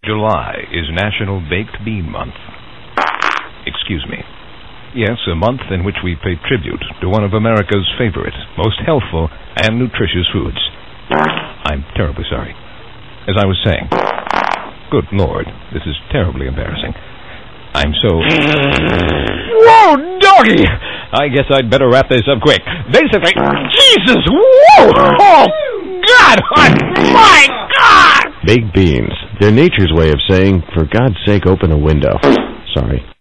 July is National Baked Bean Month. Excuse me. Yes, a month in which we pay tribute to one of America's favorite, most healthful, and nutritious foods. I'm terribly sorry. As I was saying, good Lord, this is terribly embarrassing. I'm so... Whoa, doggy! I guess I'd better wrap this up quick. Basically... Jesus! Whoa! Oh, God! My God! Baked beans. They're nature's way of saying, for God's sake, open a window. Sorry.